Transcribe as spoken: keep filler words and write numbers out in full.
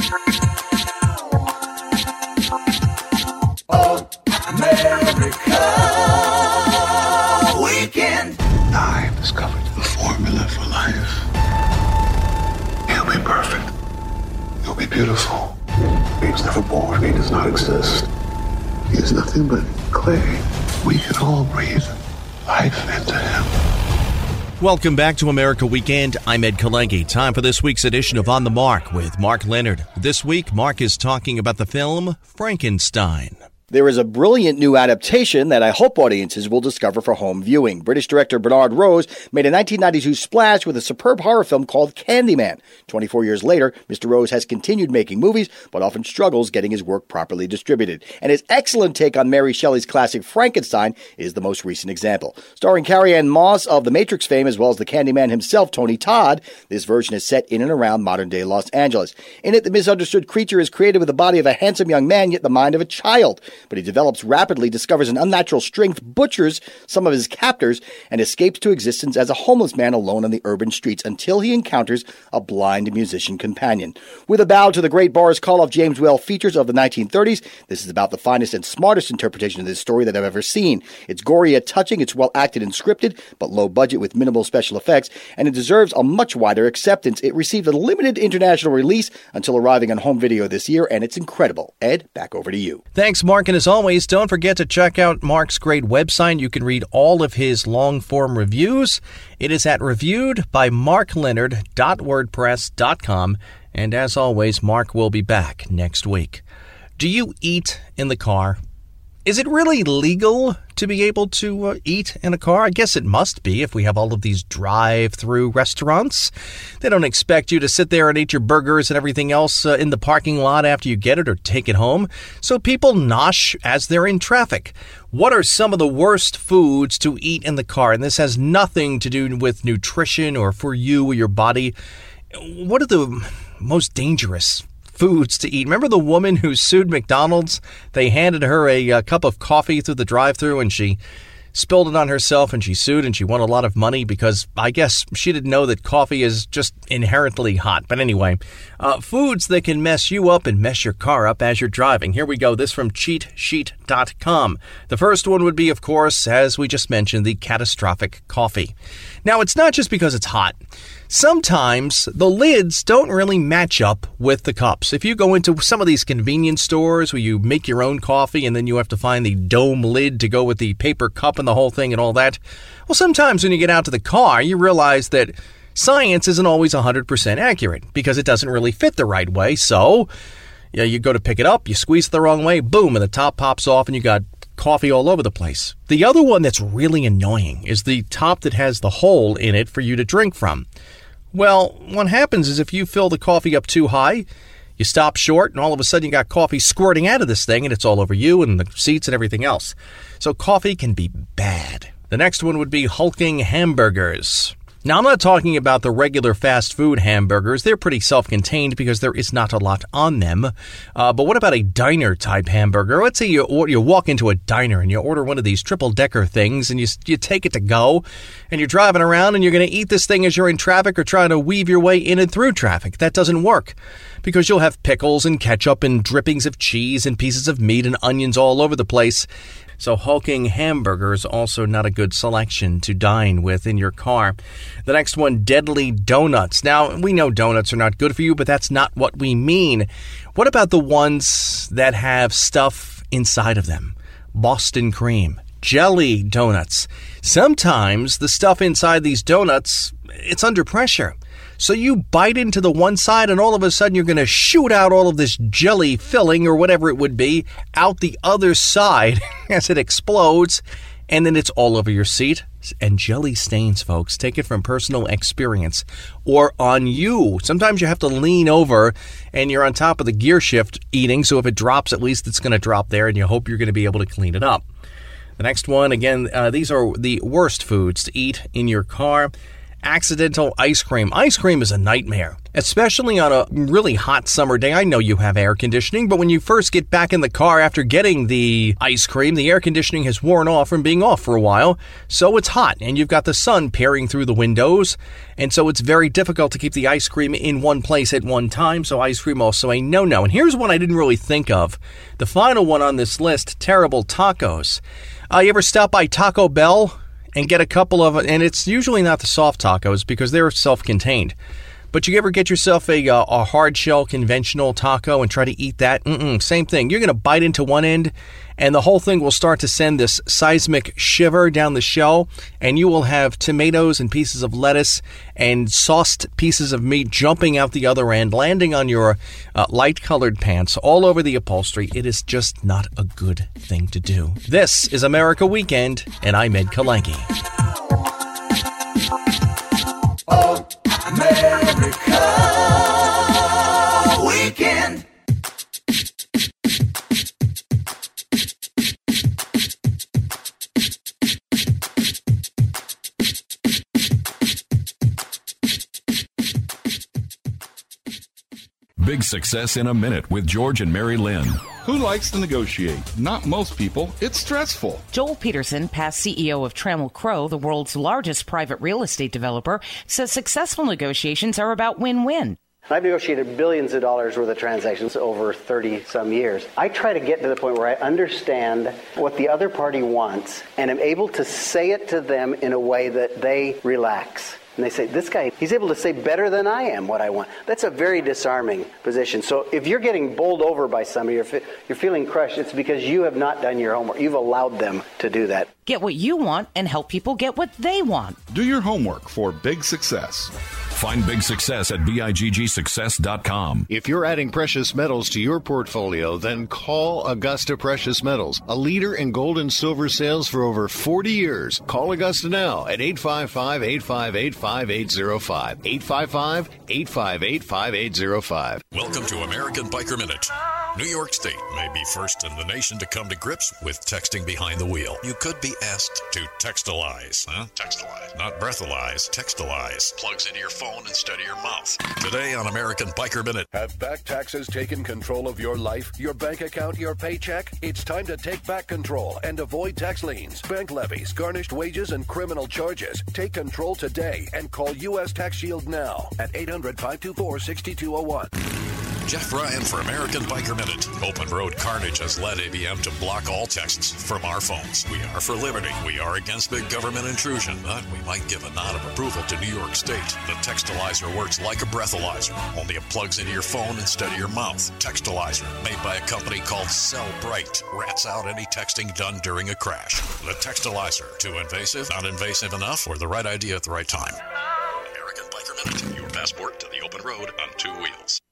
America Weekend. I have discovered the formula for life. He'll be perfect. He'll be beautiful. He was never born. He does not exist. He is nothing but clay. We can all breathe life into him. Welcome back to America Weekend. I'm Ed Kalengi. Time for this week's edition of On the Mark with Mark Leonard. This week, Mark is talking about the film Frankenstein. There is a brilliant new adaptation that I hope audiences will discover for home viewing. British director Bernard Rose made a nineteen ninety-two splash with a superb horror film called Candyman. twenty-four years later, Mister Rose has continued making movies, but often struggles getting his work properly distributed. And his excellent take on Mary Shelley's classic Frankenstein is the most recent example. Starring Carrie-Anne Moss of The Matrix fame, as well as the Candyman himself, Tony Todd, this version is set in and around modern-day Los Angeles. In it, the misunderstood creature is created with the body of a handsome young man, yet the mind of a child. But he develops rapidly, discovers an unnatural strength, butchers some of his captors, and escapes to existence as a homeless man alone on the urban streets until he encounters a blind musician companion. With a bow to the great Boris Karloff James Whale features of the nineteen thirties, this is about the finest and smartest interpretation of this story that I've ever seen. It's gory yet touching, it's well acted and scripted, but low budget with minimal special effects, and it deserves a much wider acceptance. It received a limited international release until arriving on home video this year, and it's incredible. Ed, back over to you. Thanks, Mark. And as always, don't forget to check out Mark's great website. You can read all of his long-form reviews. It is at reviewed by mark leonard dot wordpress dot com. And as always, Mark will be back next week. Do you eat in the car? Is it really legal to be able to uh, eat in a car? I guess it must be if we have all of these drive-through restaurants. They don't expect you to sit there and eat your burgers and everything else uh, in the parking lot after you get it or take it home. So people nosh as they're in traffic. What are some of the worst foods to eat in the car? And this has nothing to do with nutrition or for you or your body. What are the most dangerous foods to eat? Remember the woman who sued McDonald's? They handed her a, a cup of coffee through the drive-thru and she spilled it on herself and she sued and she won a lot of money because I guess she didn't know that coffee is just inherently hot. But anyway, uh, foods that can mess you up and mess your car up as you're driving. Here we go. This from cheat sheet dot com. The first one would be, of course, as we just mentioned, the catastrophic coffee. Now, it's not just because it's hot. Sometimes the lids don't really match up with the cups. If you go into some of these convenience stores where you make your own coffee and then you have to find the dome lid to go with the paper cup and the whole thing and all that, well, sometimes when you get out to the car, you realize that science isn't always one hundred percent accurate because it doesn't really fit the right way. So, yeah, you go to pick it up, you squeeze it the wrong way, boom, and the top pops off and you got coffee all over the place. The other one that's really annoying is the top that has the hole in it for you to drink from. Well, what happens is if you fill the coffee up too high, you stop short, and all of a sudden you got coffee squirting out of this thing, and it's all over you and the seats and everything else. So coffee can be bad. The next one would be hulking hamburgers. Now, I'm not talking about the regular fast food hamburgers. They're pretty self-contained because there is not a lot on them. Uh, but what about a diner-type hamburger? Let's say you or, you walk into a diner and you order one of these triple-decker things and you you take it to go, and you're driving around and you're going to eat this thing as you're in traffic or trying to weave your way in and through traffic. That doesn't work because you'll have pickles and ketchup and drippings of cheese and pieces of meat and onions all over the place. So hulking hamburger is also not a good selection to dine with in your car. The next one, deadly donuts. Now, we know donuts are not good for you, but that's not what we mean. What about the ones that have stuff inside of them? Boston cream, jelly donuts. Sometimes the stuff inside these donuts, it's under pressure. So you bite into the one side and all of a sudden you're going to shoot out all of this jelly filling or whatever it would be out the other side as it explodes, and then it's all over your seat. And jelly stains, folks. Take it from personal experience. Or on you. Sometimes you have to lean over and you're on top of the gear shift eating, so if it drops, at least it's going to drop there and you hope you're going to be able to clean it up. The next one, again, uh, these are the worst foods to eat in your car. accidental ice cream. Ice cream is a nightmare, especially on a really hot summer day. I know you have air conditioning, but when you first get back in the car after getting the ice cream, the air conditioning has worn off from being off for a while, so it's hot, and you've got the sun peering through the windows, and so it's very difficult to keep the ice cream in one place at one time, so ice cream also a no-no. And here's one I didn't really think of. The final one on this list, terrible tacos. Uh, you ever stop by Taco Bell and get a couple of, and it's usually not the soft tacos because they're self-contained. But you ever get yourself a, uh, a hard shell conventional taco and try to eat that? Mm-mm, same thing. You're going to bite into one end and the whole thing will start to send this seismic shiver down the shell, and you will have tomatoes and pieces of lettuce and sauced pieces of meat jumping out the other end, landing on your uh, light-colored pants all over the upholstery. It is just not a good thing to do. This is America Weekend, and I'm Ed Kalanke. Oh, America Weekend. Big Success in a Minute with George and Mary Lynn. Who likes to negotiate? Not most people. It's stressful. Joel Peterson, past C E O of Trammell Crow, the world's largest private real estate developer, says successful negotiations are about win-win. I've negotiated billions of dollars worth of transactions over thirty-some years. I try to get to the point where I understand what the other party wants and am able to say it to them in a way that they relax. And they say, this guy, he's able to say better than I am what I want. That's a very disarming position. So if you're getting bowled over by somebody, you're, you're feeling crushed, it's because you have not done your homework. You've allowed them to do that. Get what you want and help people get what they want. Do your homework for big success. Find Big Success at big success dot com. If you're adding precious metals to your portfolio, then call Augusta Precious Metals, a leader in gold and silver sales for over forty years. Call Augusta now at eight five five, eight five eight, five eight zero five. eight five five, eight five eight, five eight zero five. Welcome to American Biker Minute. New York State may be first in the nation to come to grips with texting behind the wheel. You could be asked to textilize, huh? Textilize, not breathalyze, textilize. Plugs into your phone instead of your mouth. Today on American Biker Minute. Have back taxes taken control of your life, your bank account, your paycheck? It's time to take back control and avoid tax liens, bank levies, garnished wages, and criminal charges. Take control today and call U S Tax Shield now at eight hundred, five two four, six two zero one. Jeff Ryan for American Biker Minute. Open road carnage has led A B M to block all texts from our phones. We are for liberty. We are against big government intrusion, but we might give a nod of approval to New York State. The Textilizer works like a breathalyzer, only it plugs into your phone instead of your mouth. Textilizer, made by a company called Cellbrite, rats out any texting done during a crash. The Textilizer, too invasive, not invasive enough, or the right idea at the right time. American Biker Minute, your passport to the open road on two wheels.